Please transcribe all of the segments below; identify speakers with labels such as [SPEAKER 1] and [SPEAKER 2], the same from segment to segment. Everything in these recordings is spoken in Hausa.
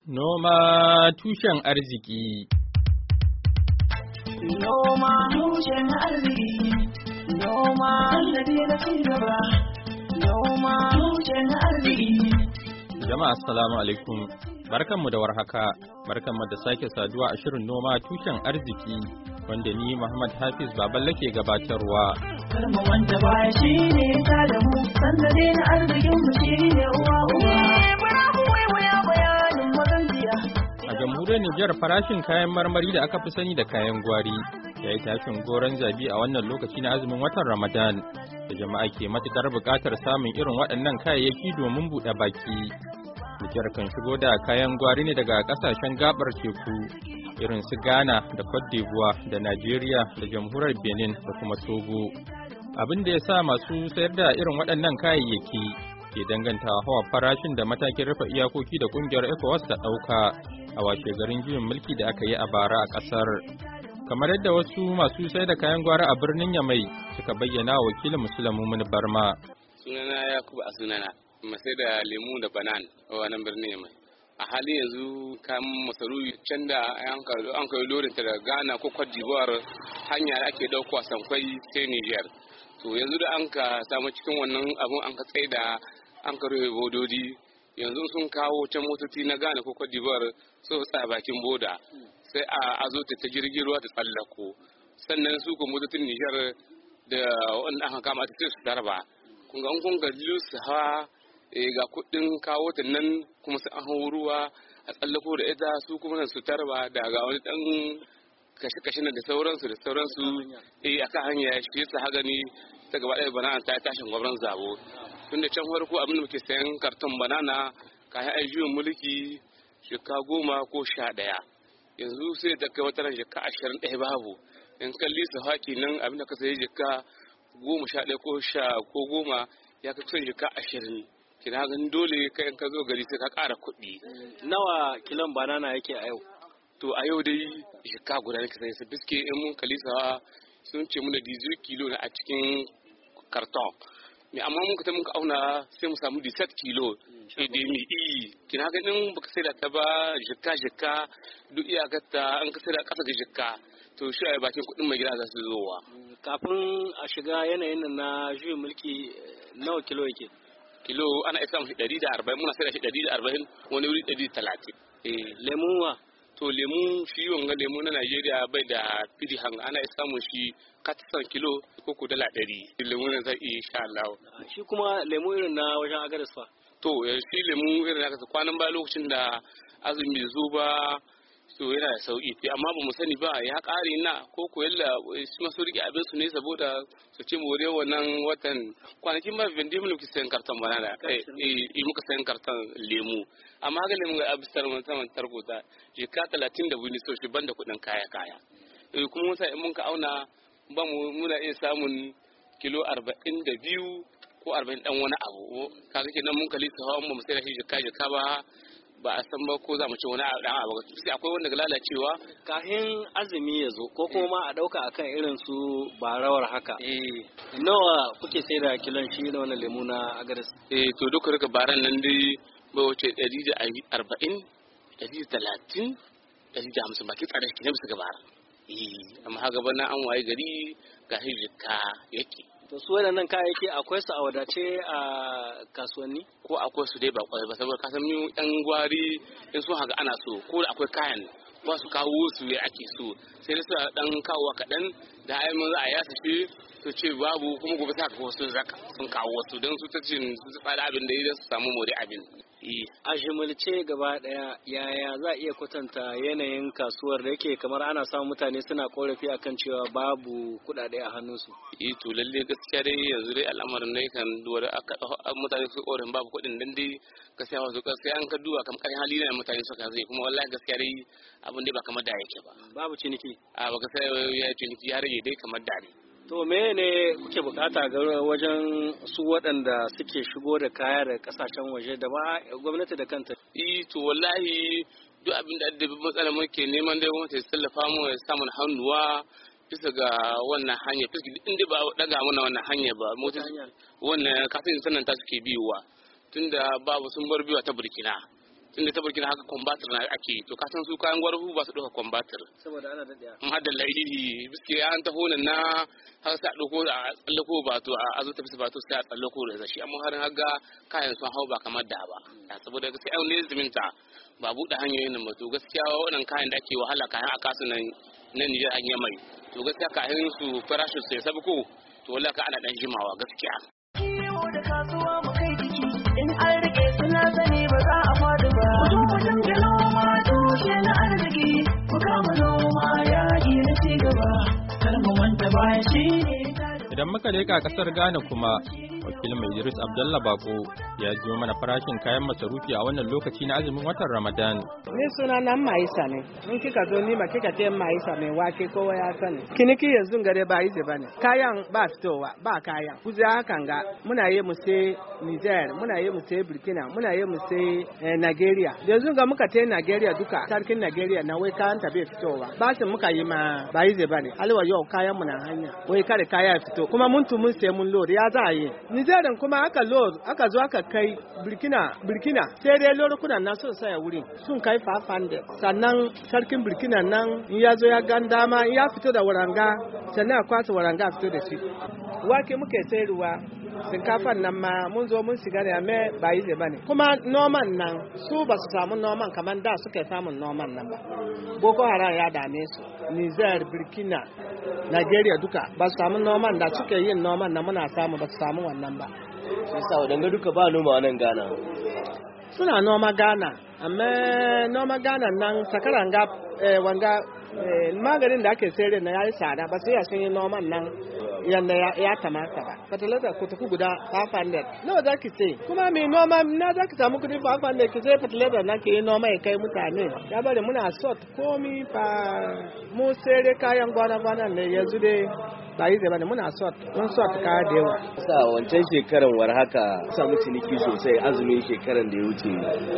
[SPEAKER 1] Noma tushen arziki.
[SPEAKER 2] Noma tushen arziki. Noma sannadi na cigaba. Noma tushen arziki.
[SPEAKER 1] Jama'a assalamu alaikum. Barkanmu da warhaka. Barkanmu da sake saduwa a shirin noma tushen arziki wanda ni Muhammad Hafiz Baballe ke gabatarwa.
[SPEAKER 2] Karma wanda baya shi ne ta da mu sannadi na arzikin mu shi ne uwa uwa.
[SPEAKER 1] A jamhuriyar Nijar farashin kayan marmari da aka fi sani da kayan gwari ya yi tashin goron zabi a wannan lokaci na azumin watan Ramadan da jama'a ke matukar buƙatar samun irin waɗannan kayayyaki domin buɗe baki. Nijar kan shigo da kayan gwari ne daga ƙasashen gabar teku irin su Ghana da Cote d'Ivoire da Najeriya da jamhuriyar Benin da kuma Togo. Abin da ya sa masu sayar da irin waɗannan kayayyaki ke danganta hawa farashin da matakin rufe iyakoki da kungiyar ECOWAS ta ɗauka a washe garin juyin mulki da aka yi a bara a ƙasar. Kamar yadda wasu masu sai da kayan gwari a birnin Yamai suka bayyana wa wakilin Musulmin Barma.
[SPEAKER 3] Sunana Yakubu a sunana, masai da lemu da banan a wannan birnin Yamai. A halin yanzu kayan masarufi can da an kai lorin ta da Ghana ko Cote d'Ivoire hanya da ake ɗauko a Sankwai sai Niger. To yanzu da an ka samu cikin wannan abun an ka tsaye da an ka rufe bododi yanzu sun kawo can motoci na Ghana ko Cote d'Ivoire su tsaya bakin boda sai a zo ta jirgin ruwa ta tsallako sannan su ko motocin Niger da wanda aka kama ta sai su darba kun ga su hawa ga kuɗin kawo ta nan kuma sai an hau ruwa a tsallako da ita su kuma su tarba daga wani dan kashe-kashe da sauransu akan hanya shi yasa ha gani ta gaba ɗaya bana ta tashin gwamnan zabo tun da can farko abin da muke sayan karton banana kayan ayyukan mulki shekka 10 ko 11 yanzu sai da kai wata shekka 21 babu in kalli su haki nan abin da ka sayi shekka 10 11 ko 10 ya ka kusan shekka 20 kina ganin dole kai in ka zo gari sai ka ƙara kuɗi.
[SPEAKER 4] Nawa kilon banana yake a yau?
[SPEAKER 3] To a yau dai shekka guda ne ka sayi su biske in mun kalisa sun ce muna 18 kilo na a cikin karton. Me amma mun ka muka auna sai mu samu 17 kilo da mi kina ganin baka sai da ta ba jikka duk iyakarta an ka sai da kasa da jikka to shi a bakin kudin mai gida za su zowa.
[SPEAKER 4] Kafin a shiga yanayin na juyin mulki nawa kilo yake?
[SPEAKER 3] Kilo ana isa mu 140 muna sai da shi 140 wani wuri 130.
[SPEAKER 4] Lemun wa?
[SPEAKER 3] To lemu shi wanga lemu na Najeriya bai da fidi hanga ana samun shi katisan kilo ko ku dala 100 lemu ne zai insha Allah.
[SPEAKER 4] Shi kuma lemu irin na wajen agadas fa?
[SPEAKER 3] To shi lemu irin na kwanan ba lokacin da azumi zuba to yana da sauki amma ba mu sani ba ya kare na ko yalla su masu rike abin su ne saboda su ce more wannan watan kwanakin ba vende mu ki sayan karton banana muka sayan karton lemu amma ga lemu ga abistar mun saman tarkota jika 30 da wuni so shi banda kudin kaya kuma sai in mun ka auna ba mu muna iya samun kilo 42 ko 40 dan wani abu kaga kenan mun kalli sawa mu sai da shi jika ba a san ba ko za mu ci wani dan abu sai akwai wanda ga lalacewa
[SPEAKER 4] kafin azumi ya zo ko kuma a dauka akan irin su barawar haka nawa kuke sai da kilon shi da wannan lemu na agadas
[SPEAKER 3] to duka baran nan dai bai wuce 140 130 150 baki tsare shi ne bisa gabara amma haka bana an waye gari ga hijika yake
[SPEAKER 4] to su waɗannan kayayyaki akwai su a wadace a kasuwanni
[SPEAKER 3] ko akwai su dai ba kwai ba saboda kasan mu yan gwari in sun haka ana so ko da akwai kayan ba su kawo su ya ake so sai da su dan kawo kaɗan da ai mun za a yasa shi to ce babu kuma gobe sa ka wasu zaka sun kawo wasu don su ta cin su fada abin da idan su samu more abin
[SPEAKER 4] a jimilce gaba daya yaya za a iya kwatanta yanayin kasuwar da yake kamar ana samun mutane suna korafi akan cewa babu kuɗaɗe a hannunsu
[SPEAKER 3] to lalle gaskiya dai yanzu dai al'amarin ne kan duwar mutane su korafin babu kuɗin dan dai gaskiya wasu gaskiya an ka duba kamar karin hali ne mutane suka zai kuma wallahi gaskiya dai abin dai ba kamar da yake ba
[SPEAKER 4] babu ciniki
[SPEAKER 3] ba gaskiya ya ciniki ya rage dai kamar da ne
[SPEAKER 4] To ne kuke bukata ga wajen su waɗanda suke shigo da kaya da kasashen waje da ba gwamnati da kanta?
[SPEAKER 3] To wallahi duk abin da addabi matsala muke neman dai gwamnati ta tallafa mu ya samu hannuwa bisa ga wannan hanya inda ba daga mana wannan hanya ba wannan kafin sannan ta suke biyuwa tunda babu sun bar biyuwa ta Burkina inda ta Burkina haka kwambatar na ake to ka san su kayan gwarhu ba su ɗauka kwambatar
[SPEAKER 4] saboda ana daɗe
[SPEAKER 3] madalla biske an taho nan na har sai a ɗauko a tsallako ba to a zo ta bisa ba to sai a tsallako da shi amma harin haga kayan sun hau ba kamar da ba saboda gaskiya yau ne ziminta ba buɗe hanyoyin nan ba to gaskiya waɗannan kayan da ake wahala kayan a kasu nan Nijar an yi mai to gaskiya kayan su farashin su ya sabuko to wallahi ka ana dan jimawa gaskiya
[SPEAKER 2] kiwo da kasuwa mu kai jiki in an rike suna sani ba za a faɗi ba ku mutum da noma tushe na arziki ku kama noma yaƙi na ci gaba kar mu manta baya shi ne.
[SPEAKER 1] Idan muka leka kasar Ghana kuma wakilin mai Idris Abdullah Bako ya jiyo mana farashin kayan masarufi a wannan lokaci na azumin watan Ramadan.
[SPEAKER 5] Ni suna nan Maisa ne. In kika zo ni ma kika ce Maisa mai wake kowa ya sani. Kiniki yanzu gare ba yi ba ne. Kayan ba fitowa ba kayan. Kuza hakan ga muna yi mu sai Niger, muna yi mu sai Burkina, muna yi mu sai Nigeria. Yanzu ga muka tai Nigeria duka sarkin Nigeria na wai kayan ta bai fitowa. Ba su muka yi ma ba yi ba ne. Alwa yau kayan mu na hanya. Wai kare kaya fito. Kuma mun tumun sai mun load ya za a yi. Nigeria kuma aka load aka zo aka kai Burkina sai dai lorukunan na sun saya wurin sun kai 500 sannan sarkin Burkina nan in ya zo ya gan dama ya fito da waranga sannan a kwasa waranga fito da shi wake muke sayarwa shinkafan nan ma mun zo mun shiga ne amma ba yi ba ne kuma noman nan su ba su samu noman kamar da suke samun noman nan ba Boko Haram ya dame su Niger Burkina Nigeria duka ba su samu noman da suke yin noman nan muna samu ba su samu wannan ba
[SPEAKER 6] shi sa wadanga duka ba noma nan Ghana
[SPEAKER 5] suna noma Ghana amma noma Ghana nan sakaran ga wanga maganin da ake sayar na yayi tsada ba sai sun yi noman nan yanda ya kamata ba fatalata ku tafi guda 500 nawa zaki sai kuma mai noma na zaki samu kudi 500 ki sai fatalata na ke yi noma ya kai mutane ya bari muna sort komi fa mu sai kayan gwana ne yanzu dai ba yi zaba ne muna mun sort kaya da yawa
[SPEAKER 6] sa wancan shekaran war haka samu ciniki sosai azumin shekaran da ya wuce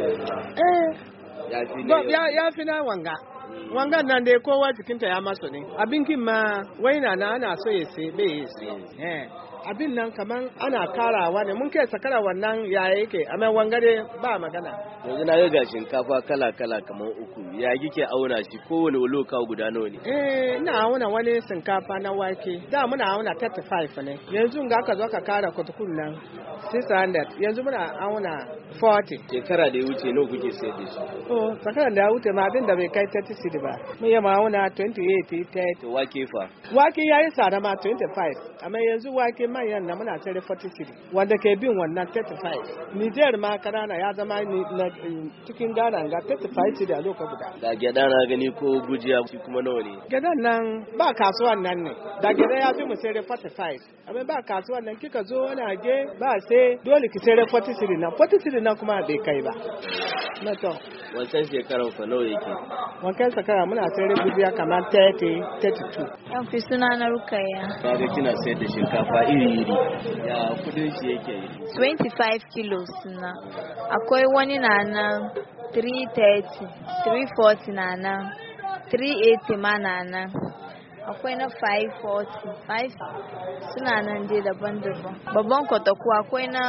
[SPEAKER 5] ya fi na wangan nan dai kowa jikinta ya maso ne abinkin ma waina na ana so ya sai bai sai abin nan kaman ana karawa ne mun kai sakara wannan ya yake amma wangare ba magana
[SPEAKER 6] yanzu na ga shinkafa kala kaman uku ya kike auna shi kowane loka guda nawa ne
[SPEAKER 5] ina auna wani shinkafa na wake da muna auna 35 ne yanzu ga aka zo ka kara kutukun nan 600 yanzu muna auna 40
[SPEAKER 6] shekara da ya wuce nawa kuke sayar da shi
[SPEAKER 5] sakara da ya wuce ma abin da bai kai 36 ba mun yi auna 28 30
[SPEAKER 6] wake fa
[SPEAKER 5] wake yayi tsada ma 25 amma yanzu wake manyan na muna tare 43 wanda ke bin wannan 35 Niger ma kanana ya zama cikin Ghana ga 35 da lokacin guda
[SPEAKER 6] da gyada na gani ko gujiya shi kuma nawa ne
[SPEAKER 5] gyadan nan ba kasuwan nan ne da gyada ya fi mu sai 45 amma ba kasuwan nan kika zo wani age ba sai dole ki sai 43 na 43 na kuma bai kai ba na to
[SPEAKER 6] wancan shekaran fa nawa yake
[SPEAKER 5] wancan shekara muna sai gujiya kamar 30 32
[SPEAKER 7] yan fi suna na Rukaya
[SPEAKER 6] kaga kina sayar da shinkafa iri ya kudin shi yake
[SPEAKER 7] 25 kilos na akwai wani na nan 330 340 na nan 380 ma na nan akwai na 540 suna nan dai daban-daban babban kwataku akwai na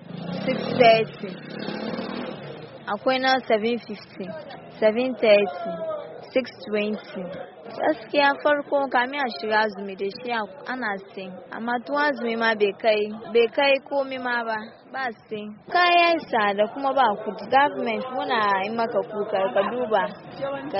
[SPEAKER 7] 630 akwai na 750 730 620 gaskiya farko kamin a shiga azumi da shi ana sin amma tun azumi ma bai kai komi ma ba sin kayan sada kuma ba kudi government muna yi maka kuka ka duba ka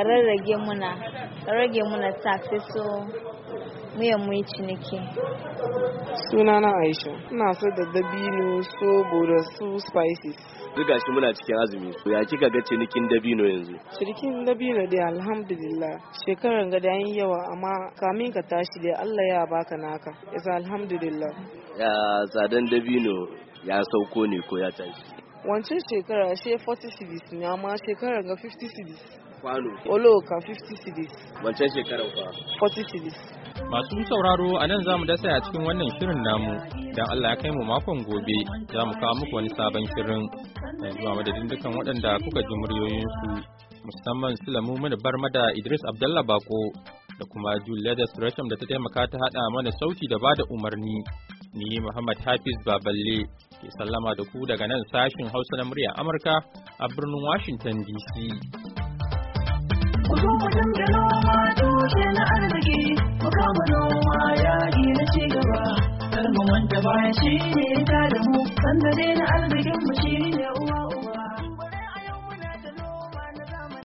[SPEAKER 7] rage muna tax so mu yi ciniki
[SPEAKER 8] sunana Aisha ina so da dabino sobo da su spices
[SPEAKER 6] duka shi muna cikin azumi ya kika ga cinikin dabino yanzu
[SPEAKER 8] cinikin dabino dai alhamdulillah shekaran ga dan yawa amma kamin ka tashi dai Allah ya baka naka yasa alhamdulillah
[SPEAKER 6] ya tsadan dabino ya sauko ne ko ya tashi
[SPEAKER 8] wancan shekara she 40 cedis ne amma shekaran ga 50 cedis
[SPEAKER 6] kwano
[SPEAKER 8] olo ka 50 cedis
[SPEAKER 6] wancan shekaran fa
[SPEAKER 8] 40 cedis
[SPEAKER 1] Masu sauraro a nan za mu dasa a cikin wannan shirin namu, don Allah ya kai mu makon gobe za mu kawo muku wani sabon shirin. Yanzu a madadin dukan waɗanda kuka ji muryoyinsu, musamman Sulamu Mini Barma da Idris Abdullah Bako da kuma Julia da da ta taimaka ta haɗa mana sauti da bada umarni. Ni Muhammad Hafiz Baballe ke sallama da ku daga nan sashin Hausa na murya Amurka a birnin Washington DC.
[SPEAKER 2] Ku zo mu dinga noma tushe na arziki, mu kama noma yaƙi na cigaba. Kar mu manta baya shi ne ta da mu, sanda na arzikin mu